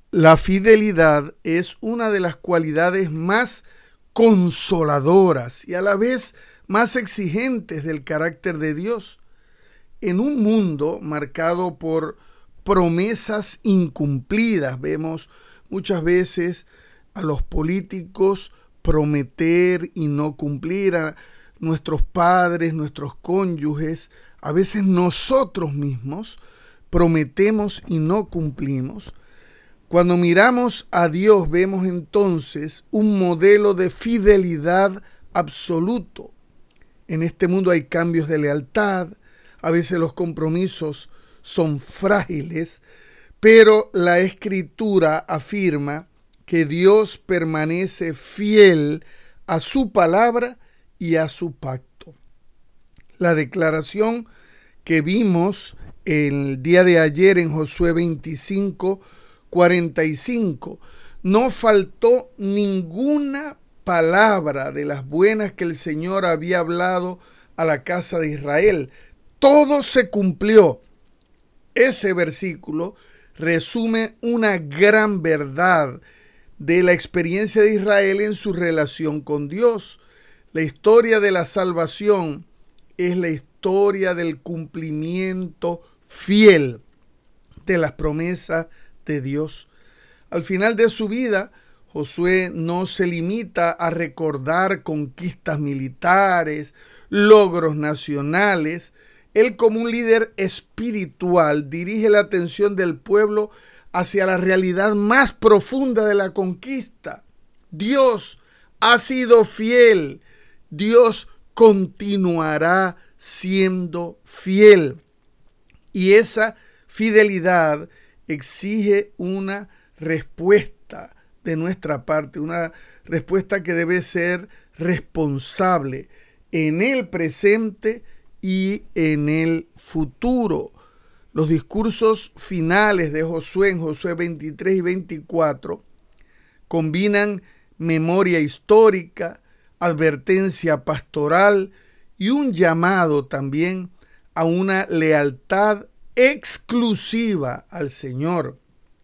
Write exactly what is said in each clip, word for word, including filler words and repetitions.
La fidelidad es una de las cualidades más consoladoras y a la vez más exigentes del carácter de Dios. En un mundo marcado por promesas incumplidas, vemos muchas veces a los políticos prometer y no cumplir, a nuestros padres, nuestros cónyuges, a veces nosotros mismos prometemos y no cumplimos. Cuando miramos a Dios, vemos entonces un modelo de fidelidad absoluto. En este mundo hay cambios de lealtad, a veces los compromisos son frágiles, pero la Escritura afirma que Dios permanece fiel a su palabra y a su pacto. La declaración que vimos el día de ayer en Josué veinticinco, cuarenta y cinco, no faltó ninguna palabra de las buenas que el Señor había hablado a la casa de Israel. Todo se cumplió. Ese versículo resume una gran verdad de la experiencia de Israel en su relación con Dios. La historia de la salvación es la historia del cumplimiento fiel de las promesas de Dios. Al final de su vida, Josué no se limita a recordar conquistas militares, logros nacionales. Él, como un líder espiritual, dirige la atención del pueblo hacia la realidad más profunda de la conquista. Dios ha sido fiel. Dios continuará siendo fiel. Y esa fidelidad exige una respuesta de nuestra parte, una respuesta que debe ser responsable en el presente y en el futuro. Los discursos finales de Josué en Josué veintitrés y veinticuatro combinan memoria histórica, advertencia pastoral y un llamado también a una lealtad exclusiva al Señor.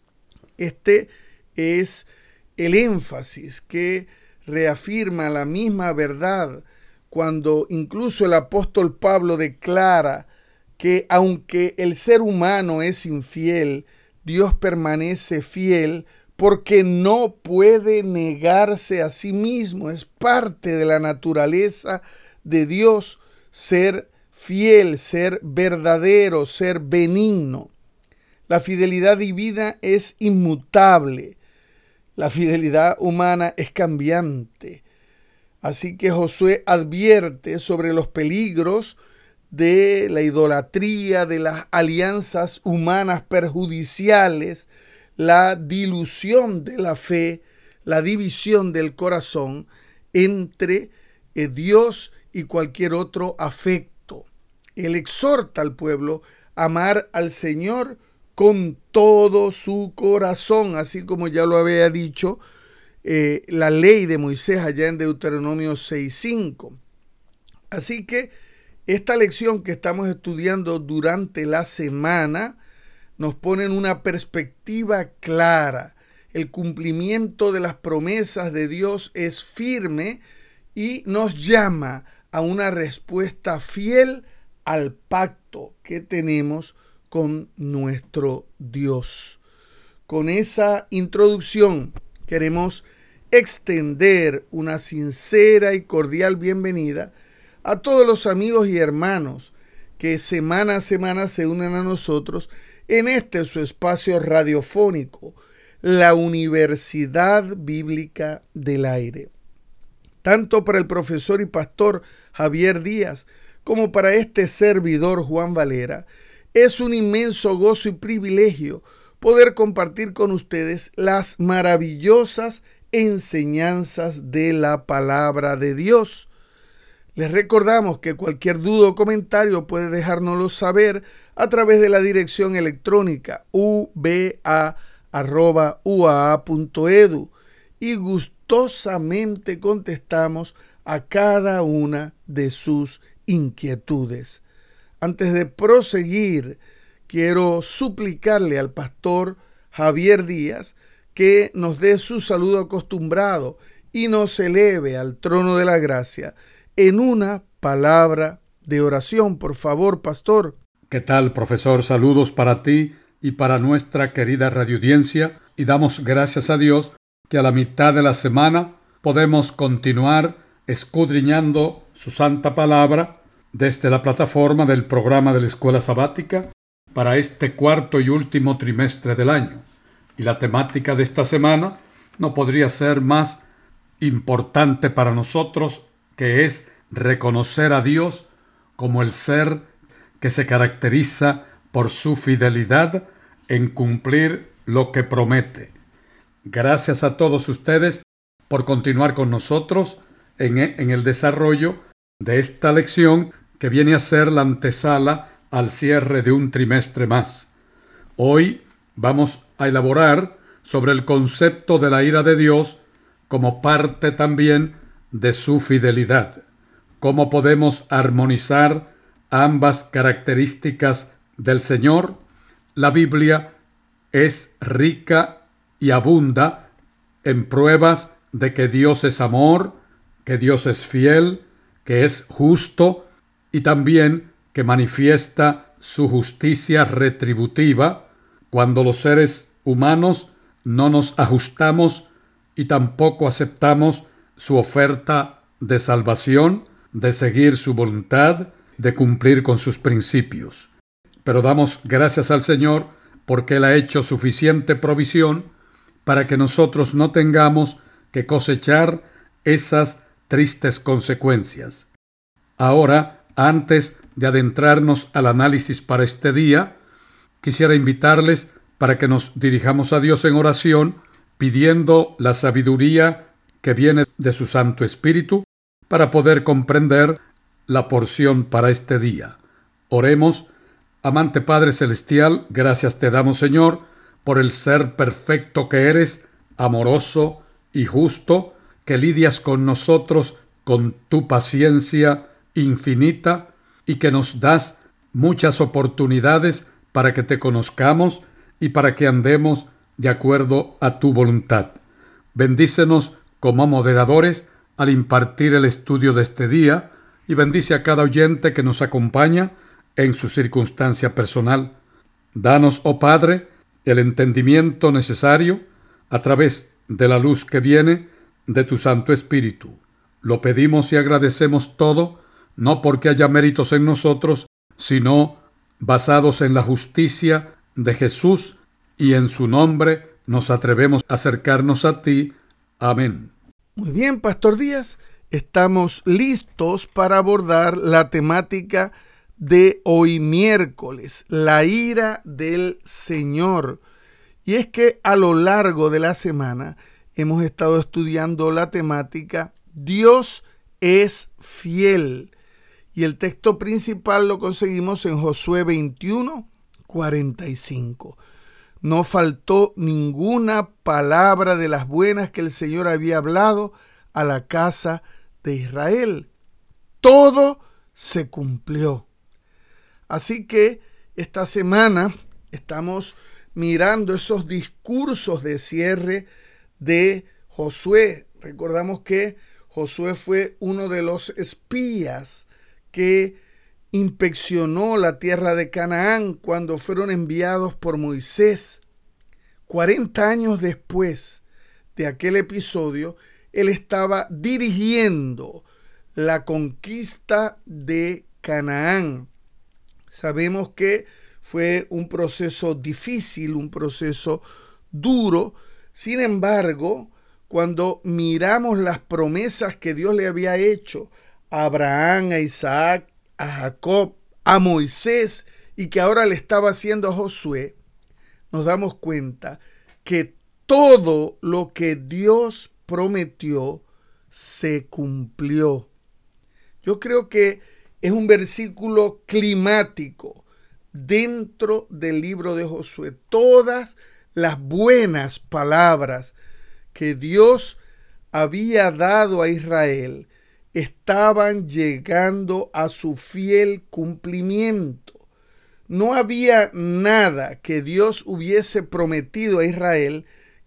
Este es el énfasis que reafirma la misma verdad cuando incluso el apóstol Pablo declara que aunque el ser humano es infiel, Dios permanece fiel porque no puede negarse a sí mismo. Es parte de la naturaleza de Dios ser fiel, ser verdadero, ser benigno. La fidelidad divina es inmutable. La fidelidad humana es cambiante. Así que Josué advierte sobre los peligros de la idolatría, de las alianzas humanas perjudiciales, la dilución de la fe, la división del corazón entre eh, Dios y cualquier otro afecto. Él exhorta al pueblo a amar al Señor con todo su corazón, así como ya lo había dicho eh, la ley de Moisés allá en Deuteronomio seis cinco. Así que esta lección que estamos estudiando durante la semana nos pone en una perspectiva clara. El cumplimiento de las promesas de Dios es firme y nos llama a una respuesta fiel al pacto que tenemos con nuestro Dios. Con esa introducción queremos extender una sincera y cordial bienvenida a todos los amigos y hermanos que semana a semana se unen a nosotros en este su espacio radiofónico, la Universidad Bíblica del Aire. Tanto para el profesor y pastor Javier Díaz como para este servidor Juan Valera, es un inmenso gozo y privilegio poder compartir con ustedes las maravillosas enseñanzas de la palabra de Dios. Les recordamos que cualquier duda o comentario puede dejárnoslo saber a través de la dirección electrónica u b a arroba u a a punto e d u y gustosamente contestamos a cada una de sus inquietudes. Antes de proseguir, quiero suplicarle al pastor Javier Díaz que nos dé su saludo acostumbrado y nos eleve al trono de la gracia en una palabra de oración. Por favor, pastor. ¿Qué tal, profesor? Saludos para ti y para nuestra querida radioaudiencia, y damos gracias a Dios que a la mitad de la semana podemos continuar escudriñando su santa palabra desde la plataforma del programa de la Escuela Sabática para este cuarto y último trimestre del año. Y la temática de esta semana no podría ser más importante para nosotros, que es reconocer a Dios como el ser que se caracteriza por su fidelidad en cumplir lo que promete. Gracias a todos ustedes por continuar con nosotros en, en el desarrollo de esta lección que viene a ser la antesala al cierre de un trimestre más. Hoy vamos a elaborar sobre el concepto de la ira de Dios como parte también de su fidelidad. ¿Cómo podemos armonizar ambas características del Señor? La Biblia es rica y abunda en pruebas de que Dios es amor, que Dios es fiel, que es justo y también que manifiesta su justicia retributiva cuando los seres humanos no nos ajustamos y tampoco aceptamos su oferta de salvación, de seguir su voluntad, de cumplir con sus principios. Pero damos gracias al Señor porque Él ha hecho suficiente provisión para que nosotros no tengamos que cosechar esas tristes consecuencias. Ahora, antes de adentrarnos al análisis para este día, quisiera invitarles para que nos dirijamos a Dios en oración, pidiendo la sabiduría que viene de su Santo Espíritu para poder comprender la porción para este día. Oremos. Amante Padre Celestial, gracias te damos, Señor, por el ser perfecto que eres, amoroso y justo, que lidias con nosotros con tu paciencia infinita y que nos das muchas oportunidades para que te conozcamos y para que andemos de acuerdo a tu voluntad. Bendícenos como moderadores al impartir el estudio de este día y bendice a cada oyente que nos acompaña en su circunstancia personal. Danos, oh Padre, el entendimiento necesario a través de la luz que viene de tu Santo Espíritu. Lo pedimos y agradecemos todo, no porque haya méritos en nosotros, sino basados en la justicia de Jesús, y en su nombre nos atrevemos a acercarnos a ti. Amén. Muy bien, Pastor Díaz, estamos listos para abordar la temática de hoy miércoles, la ira del Señor. Y es que a lo largo de la semana hemos estado estudiando la temática Dios es fiel. Y el texto principal lo conseguimos en Josué veintiuno, cuarenta y cinco. No faltó ninguna palabra de las buenas que el Señor había hablado a la casa de Israel. Todo se cumplió. Así que esta semana estamos mirando esos discursos de cierre de Josué. Recordamos que Josué fue uno de los espías que inspeccionó la tierra de Canaán cuando fueron enviados por Moisés. cuarenta años después de aquel episodio, él estaba dirigiendo la conquista de Canaán. Sabemos que fue un proceso difícil, un proceso duro. Sin embargo, cuando miramos las promesas que Dios le había hecho a Abraham, a Isaac, a Jacob, a Moisés, y que ahora le estaba haciendo a Josué, nos damos cuenta que todo lo que Dios prometió se cumplió. Yo creo que es un versículo climático dentro del libro de Josué. Todas las buenas palabras que Dios había dado a Israel estaban llegando a su fiel cumplimiento. No había nada que Dios hubiese prometido a Israel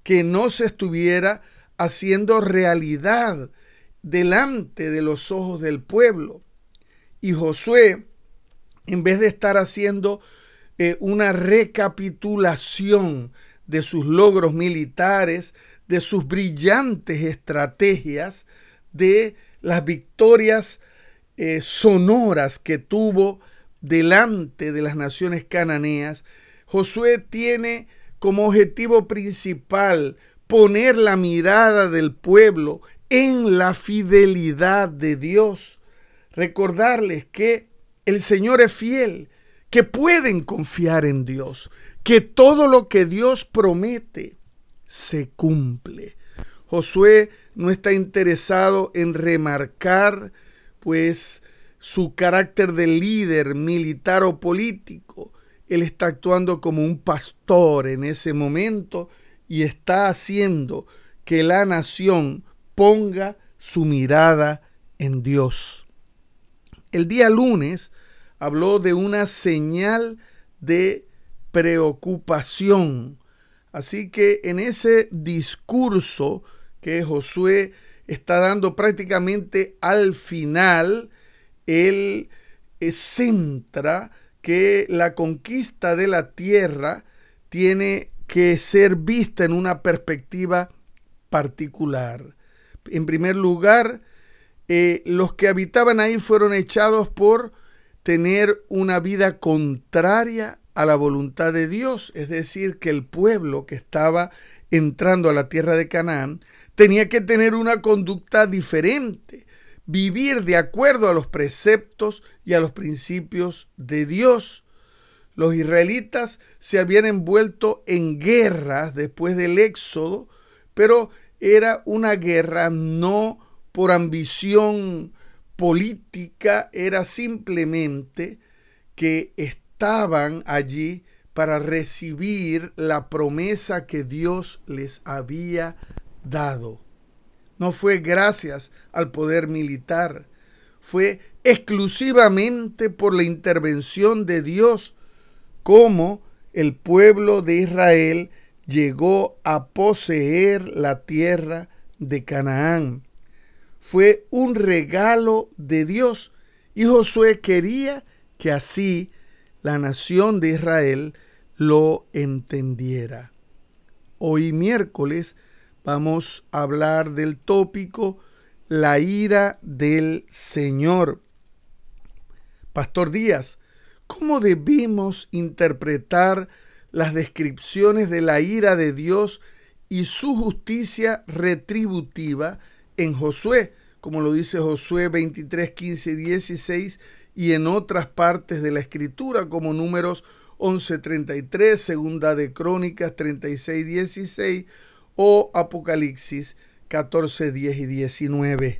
que no se estuviera haciendo realidad delante de los ojos del pueblo. Y Josué, en vez de estar haciendo eh, una recapitulación de sus logros militares, de sus brillantes estrategias, de las victorias eh, sonoras que tuvo delante de las naciones cananeas, Josué tiene como objetivo principal poner la mirada del pueblo en la fidelidad de Dios. Recordarles que el Señor es fiel, que pueden confiar en Dios, que todo lo que Dios promete se cumple. Josué no está interesado en remarcar, pues, su carácter de líder militar o político. Él está actuando como un pastor en ese momento y está haciendo que la nación ponga su mirada en Dios. El día lunes habló de una señal de preocupación. Así que en ese discurso que Josué está dando prácticamente al final, él centra que la conquista de la tierra tiene que ser vista en una perspectiva particular. En primer lugar, eh, los que habitaban ahí fueron echados por tener una vida contraria a la voluntad de Dios, es decir, que el pueblo que estaba entrando a la tierra de Canaán tenía que tener una conducta diferente, vivir de acuerdo a los preceptos y a los principios de Dios. Los israelitas se habían envuelto en guerras después del Éxodo, pero era una guerra no por ambición política, era simplemente que estaban allí para recibir la promesa que Dios les había dado. No fue gracias al poder militar, fue exclusivamente por la intervención de Dios como el pueblo de Israel llegó a poseer la tierra de Canaán. Fue un regalo de Dios y Josué quería que así la nación de Israel lo entendiera. Hoy miércoles vamos a hablar del tópico la ira del Señor. Pastor Díaz, ¿cómo debemos interpretar las descripciones de la ira de Dios y su justicia retributiva en Josué, como lo dice Josué veintitrés, quince y dieciséis, y en otras partes de la Escritura, como Números once, treinta y tres, Segunda de Crónicas treinta y seis, dieciséis, o Apocalipsis catorce, diez y diecinueve?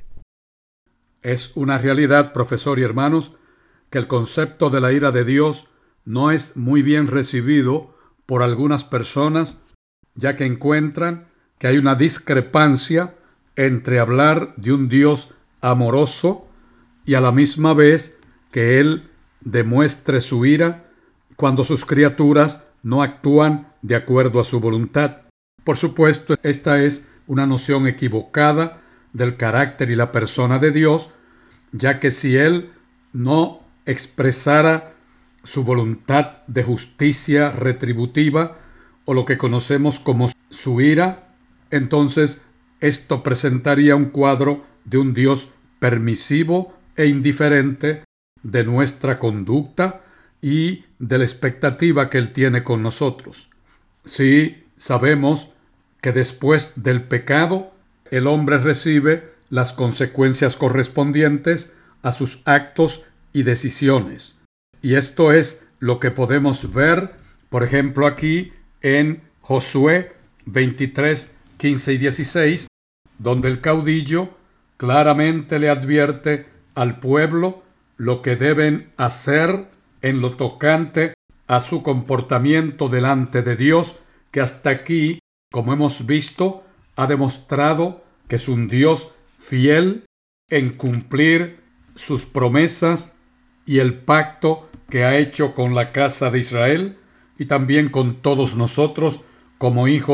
Es una realidad, profesor y hermanos, que el concepto de la ira de Dios no es muy bien recibido por algunas personas, ya que encuentran que hay una discrepancia entre hablar de un Dios amoroso y a la misma vez que Él demuestre su ira cuando sus criaturas no actúan de acuerdo a su voluntad. Por supuesto, esta es una noción equivocada del carácter y la persona de Dios, ya que si Él no expresara su voluntad de justicia retributiva, o lo que conocemos como su ira, entonces esto presentaría un cuadro de un Dios permisivo e indiferente de nuestra conducta y de la expectativa que Él tiene con nosotros. Sí, sabemos que después del pecado, el hombre recibe las consecuencias correspondientes a sus actos y decisiones. Y esto es lo que podemos ver, por ejemplo, aquí en Josué veintitrés, quince y dieciséis, donde el caudillo claramente le advierte al pueblo lo que deben hacer en lo tocante a su comportamiento delante de Dios, que hasta aquí, como hemos visto, ha demostrado que es un Dios fiel en cumplir sus promesas y el pacto que ha hecho con la casa de Israel y también con todos nosotros como hijos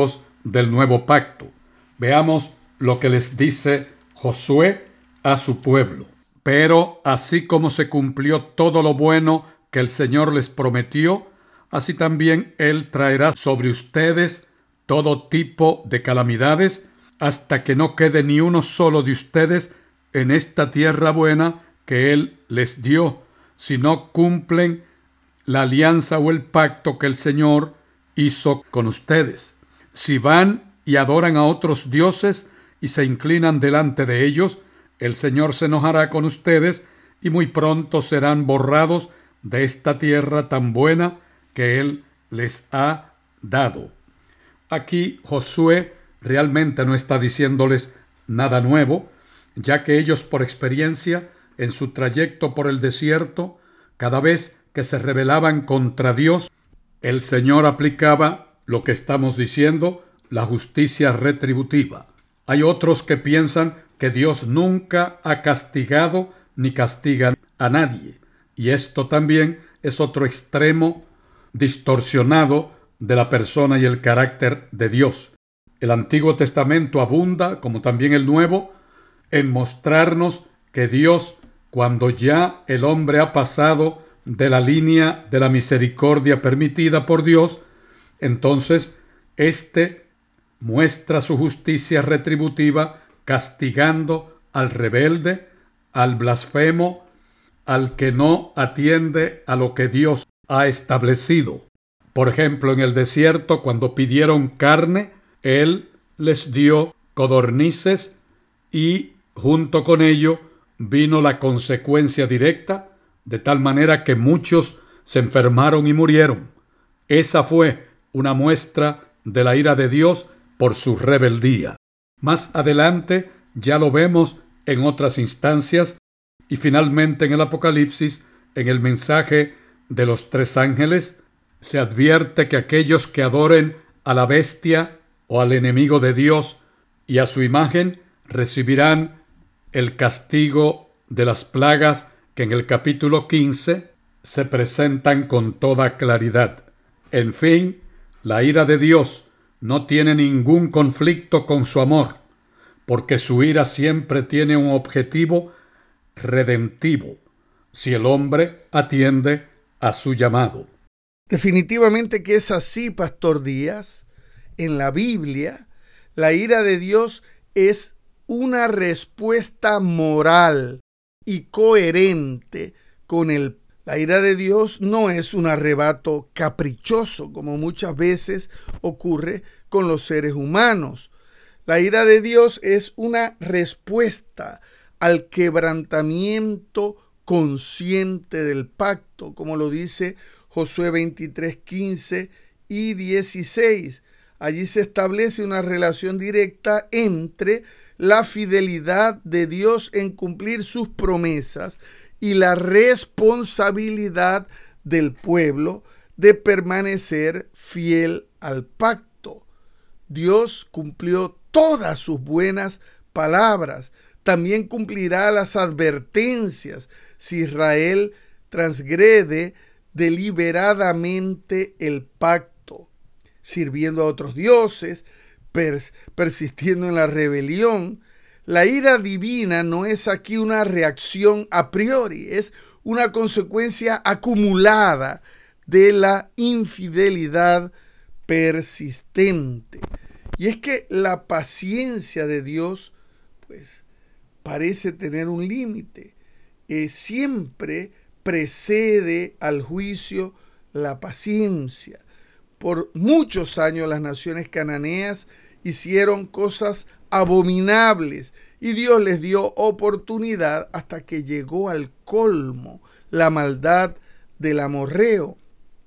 del nuevo pacto. Veamos lo que les dice Josué a su pueblo. Pero así como se cumplió todo lo bueno que el Señor les prometió, así también Él traerá sobre ustedes todo tipo de calamidades, hasta que no quede ni uno solo de ustedes en esta tierra buena que Él les dio, si no cumplen la alianza o el pacto que el Señor hizo con ustedes. Si van y adoran a otros dioses y se inclinan delante de ellos, el Señor se enojará con ustedes y muy pronto serán borrados de esta tierra tan buena que Él les ha dado. Aquí Josué realmente no está diciéndoles nada nuevo, ya que ellos por experiencia en su trayecto por el desierto, cada vez que se rebelaban contra Dios, el Señor aplicaba lo que estamos diciendo, la justicia retributiva. Hay otros que piensan que Dios nunca ha castigado ni castiga a nadie, y esto también es otro extremo distorsionado de la persona y el carácter de Dios. El Antiguo Testamento abunda, como también el Nuevo, en mostrarnos que Dios, cuando ya el hombre ha pasado de la línea de la misericordia permitida por Dios, entonces éste muestra su justicia retributiva castigando al rebelde, al blasfemo, al que no atiende a lo que Dios ha establecido. Por ejemplo, en el desierto, cuando pidieron carne, Él les dio codornices y junto con ello vino la consecuencia directa, de tal manera que muchos se enfermaron y murieron. Esa fue una muestra de la ira de Dios por su rebeldía. Más adelante ya lo vemos en otras instancias y finalmente en el Apocalipsis, en el mensaje de los tres ángeles, se advierte que aquellos que adoren a la bestia o al enemigo de Dios y a su imagen recibirán el castigo de las plagas que en el capítulo quince se presentan con toda claridad. En fin, la ira de Dios no tiene ningún conflicto con su amor, porque su ira siempre tiene un objetivo redentivo, si el hombre atiende a su llamado. Definitivamente que es así, Pastor Díaz. En la Biblia, la ira de Dios es una respuesta moral y coherente con el La ira de Dios no es un arrebato caprichoso, como muchas veces ocurre con los seres humanos. La ira de Dios es una respuesta al quebrantamiento consciente del pacto, como lo dice Josué veintitrés, quince y dieciséis. Allí se establece una relación directa entre la fidelidad de Dios en cumplir sus promesas y la responsabilidad del pueblo de permanecer fiel al pacto. Dios cumplió todas sus buenas palabras. También cumplirá las advertencias si Israel transgrede deliberadamente el pacto, sirviendo a otros dioses, pers- persistiendo en la rebelión. La ira divina no es aquí una reacción a priori, es una consecuencia acumulada de la infidelidad persistente. Y es que la paciencia de Dios, pues, parece tener un límite. Eh, siempre precede al juicio la paciencia. Por muchos años las naciones cananeas hicieron cosas abominables y Dios les dio oportunidad hasta que llegó al colmo la maldad del amorreo.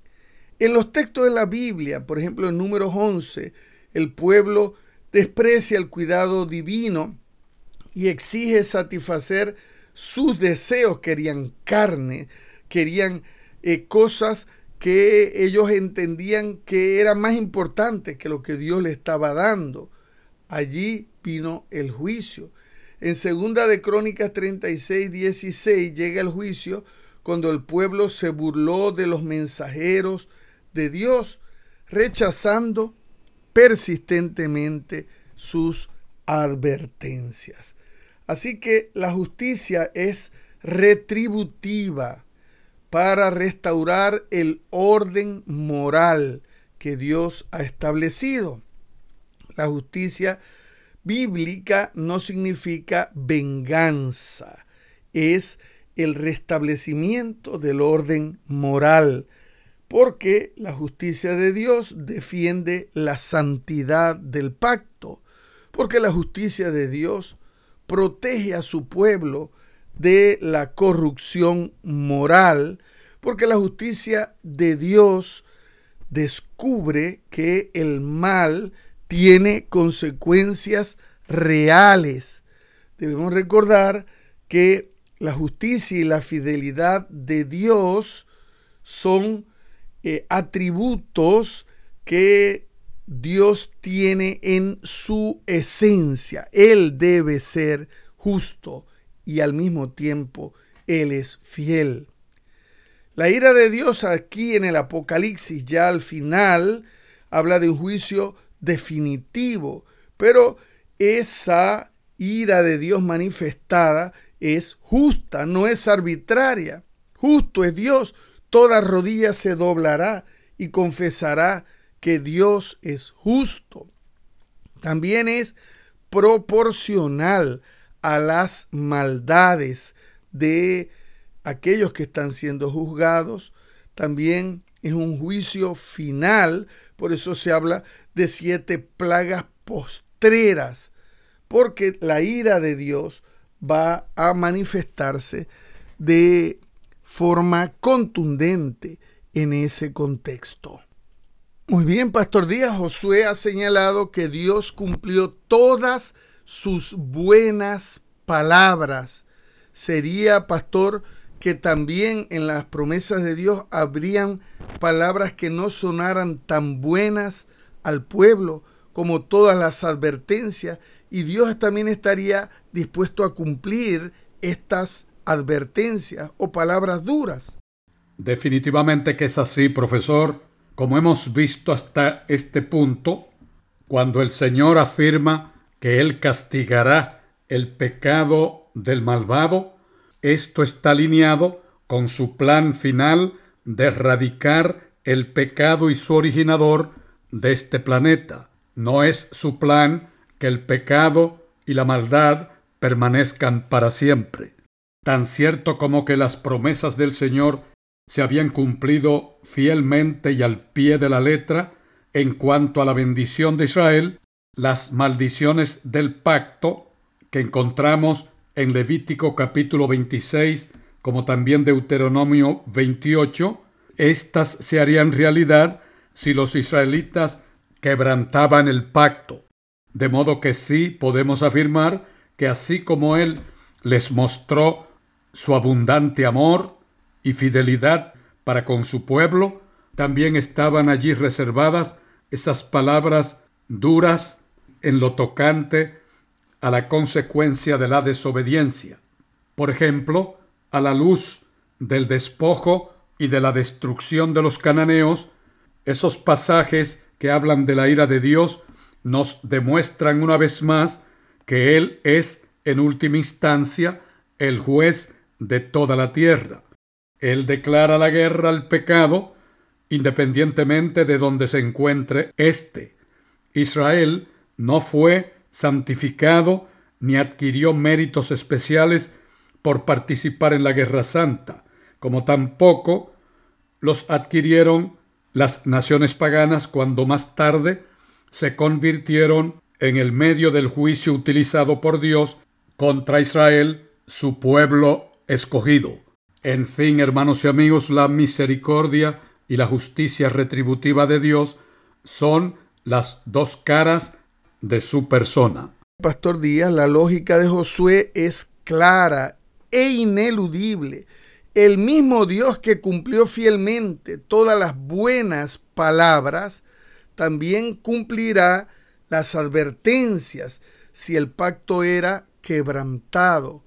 En los textos de la Biblia, por ejemplo en Números once, el pueblo desprecia el cuidado divino y exige satisfacer sus deseos. Querían carne, querían eh, cosas que ellos entendían que eran más importantes que lo que Dios les estaba dando. Allí vino el juicio. En segunda de Crónicas treinta y seis, dieciséis llega el juicio cuando el pueblo se burló de los mensajeros de Dios, rechazando persistentemente sus advertencias. Así que la justicia es retributiva para restaurar el orden moral que Dios ha establecido. La justicia bíblica no significa venganza, es el restablecimiento del orden moral, porque la justicia de Dios defiende la santidad del pacto, porque la justicia de Dios protege a su pueblo de la corrupción moral, porque la justicia de Dios descubre que el mal tiene consecuencias reales. Debemos recordar que la justicia y la fidelidad de Dios son eh, atributos que Dios tiene en su esencia. Él debe ser justo y al mismo tiempo Él es fiel. La ira de Dios aquí en el Apocalipsis, ya al final, habla de un juicio definitivo, pero esa ira de Dios manifestada es justa, no es arbitraria. Justo es Dios, toda rodilla se doblará y confesará que Dios es justo. También es proporcional a las maldades de aquellos que están siendo juzgados. También es un juicio final, por eso se habla de siete plagas postreras, porque la ira de Dios va a manifestarse de forma contundente en ese contexto. Muy bien, Pastor Díaz, Josué ha señalado que Dios cumplió todas sus buenas palabras. Sería, Pastor, que también en las promesas de Dios habrían palabras que no sonaran tan buenas al pueblo como todas las advertencias, y Dios también estaría dispuesto a cumplir estas advertencias o palabras duras. Definitivamente que es así, profesor. Como hemos visto hasta este punto, cuando el Señor afirma que Él castigará el pecado del malvado, esto está alineado con su plan final de erradicar el pecado y su originador de este planeta. No es su plan que el pecado y la maldad permanezcan para siempre. Tan cierto como que las promesas del Señor se habían cumplido fielmente y al pie de la letra en cuanto a la bendición de Israel, las maldiciones del pacto que encontramos en Levítico capítulo veintiséis, como también Deuteronomio veintiocho, estas se harían realidad si los israelitas quebrantaban el pacto. De modo que sí podemos afirmar que así como Él les mostró su abundante amor y fidelidad para con su pueblo, también estaban allí reservadas esas palabras duras en lo tocante a la consecuencia de la desobediencia. Por ejemplo, a la luz del despojo y de la destrucción de los cananeos, esos pasajes que hablan de la ira de Dios nos demuestran una vez más que Él es, en última instancia, el juez de toda la tierra. Él declara la guerra al pecado, independientemente de donde se encuentre éste. Israel no fue santificado ni adquirió méritos especiales por participar en la Guerra Santa, como tampoco los adquirieron las naciones paganas cuando más tarde se convirtieron en el medio del juicio utilizado por Dios contra Israel, su pueblo escogido. En fin, hermanos y amigos, la misericordia y la justicia retributiva de Dios son las dos caras de su persona. Pastor Díaz, la lógica de Josué es clara e ineludible. El mismo Dios que cumplió fielmente todas las buenas palabras, también cumplirá las advertencias si el pacto era quebrantado.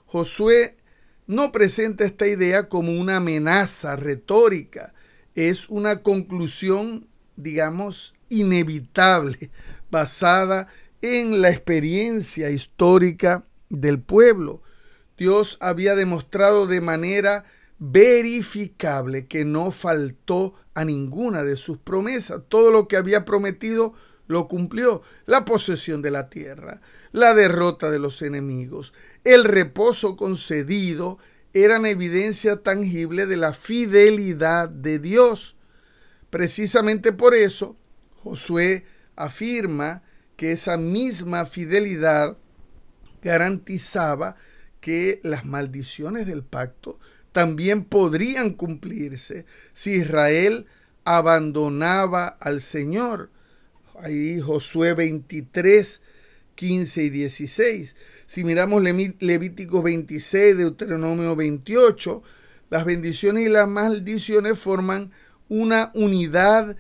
Josué no presenta esta idea como una amenaza retórica, es una conclusión, digamos, inevitable basada en la experiencia histórica del pueblo. Dios había demostrado de manera verificable que no faltó a ninguna de sus promesas. Todo lo que había prometido lo cumplió. La posesión de la tierra, la derrota de los enemigos, el reposo concedido eran evidencia tangible de la fidelidad de Dios. Precisamente por eso, Josué afirma que esa misma fidelidad garantizaba que las maldiciones del pacto también podrían cumplirse si Israel abandonaba al Señor. Ahí Josué veintitrés, quince y dieciséis. Si miramos Levítico veintiséis, Deuteronomio veintiocho, las bendiciones y las maldiciones forman una unidad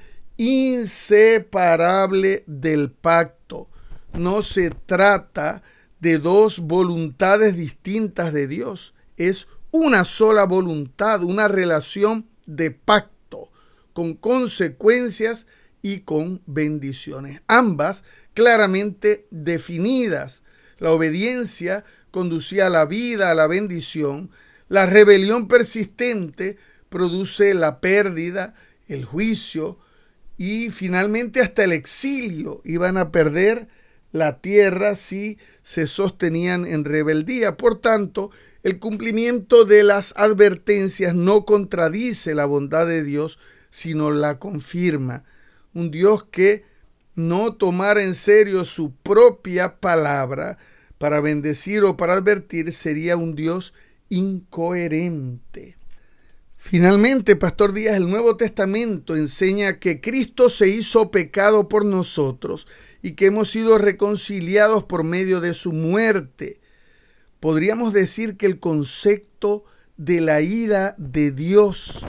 inseparable del pacto. No se trata de dos voluntades distintas de Dios. Es una sola voluntad, una relación de pacto con consecuencias y con bendiciones, ambas claramente definidas. La obediencia conducía a la vida, a la bendición. La rebelión persistente produce la pérdida, el juicio y finalmente hasta el exilio. Iban a perder la tierra si se sostenían en rebeldía. Por tanto, el cumplimiento de las advertencias no contradice la bondad de Dios, sino la confirma. Un Dios que no tomara en serio su propia palabra para bendecir o para advertir sería un Dios incoherente. Finalmente, Pastor Díaz, el Nuevo Testamento enseña que Cristo se hizo pecado por nosotros y que hemos sido reconciliados por medio de su muerte. Podríamos decir que el concepto de la ira de Dios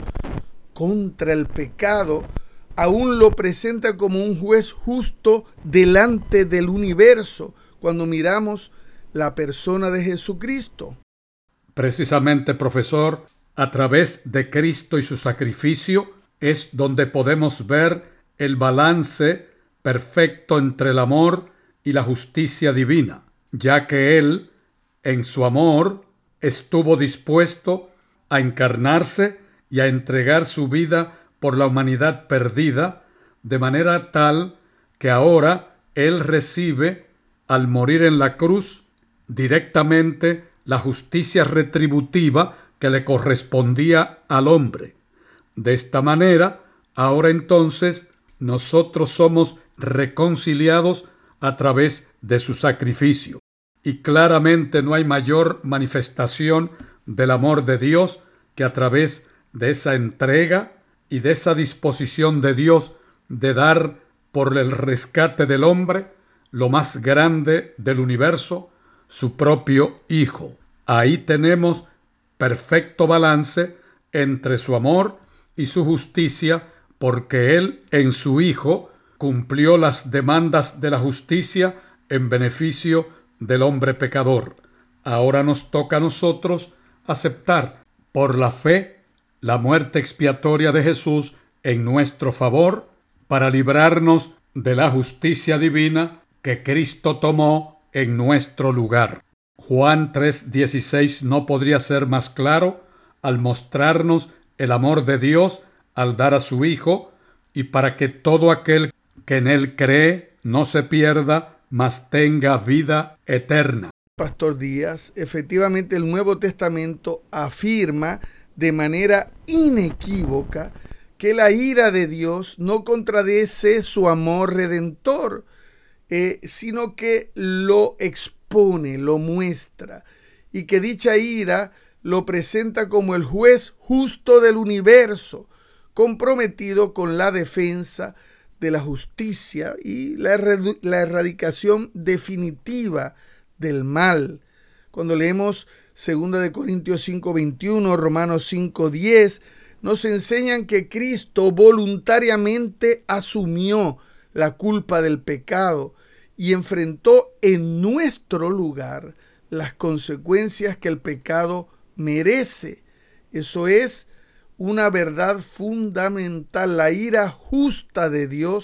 contra el pecado aún lo presenta como un juez justo delante del universo cuando miramos la persona de Jesucristo. Precisamente, profesor, a través de Cristo y su sacrificio es donde podemos ver el balance perfecto entre el amor y la justicia divina, ya que Él, en su amor, estuvo dispuesto a encarnarse y a entregar su vida por la humanidad perdida, de manera tal que ahora Él recibe, al morir en la cruz, directamente la justicia retributiva que le correspondía al hombre. De esta manera, ahora entonces, nosotros somos reconciliados a través de su sacrificio. Y claramente no hay mayor manifestación del amor de Dios que a través de esa entrega y de esa disposición de Dios de dar por el rescate del hombre lo más grande del universo, su propio Hijo. Ahí tenemos perfecto balance entre su amor y su justicia, porque Él en su Hijo cumplió las demandas de la justicia en beneficio del hombre pecador. Ahora nos toca a nosotros aceptar por la fe la muerte expiatoria de Jesús en nuestro favor para librarnos de la justicia divina que Cristo tomó en nuestro lugar. Juan tres dieciséis no podría ser más claro al mostrarnos el amor de Dios al dar a su Hijo, y para que todo aquel que en Él cree no se pierda, mas tenga vida eterna. Pastor Díaz, efectivamente el Nuevo Testamento afirma de manera inequívoca que la ira de Dios no contradice su amor redentor, eh, sino que lo expone, lo muestra, y que dicha ira lo presenta como el juez justo del universo, comprometido con la defensa de la justicia y la, errad- la erradicación definitiva del mal. Cuando leemos segunda de Corintios cinco veintiuno, Romanos cinco diez, nos enseñan que Cristo voluntariamente asumió la culpa del pecado y enfrentó en nuestro lugar las consecuencias que el pecado merece. Eso es una verdad fundamental. La ira justa de Dios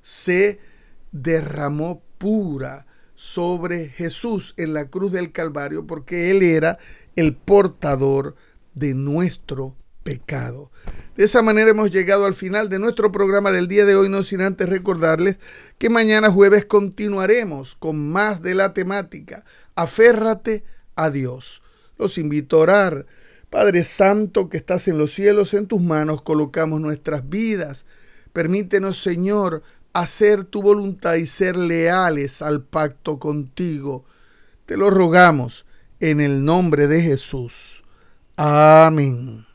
se derramó pura sobre Jesús en la cruz del Calvario, porque Él era el portador de nuestro pecado. De esa manera hemos llegado al final de nuestro programa del día de hoy, no sin antes recordarles que mañana jueves continuaremos con más de la temática Aférrate a Dios. Los invito a orar. Padre Santo que estás en los cielos, en tus manos colocamos nuestras vidas. Permítenos, Señor, hacer tu voluntad y ser leales al pacto contigo. Te lo rogamos en el nombre de Jesús. Amén.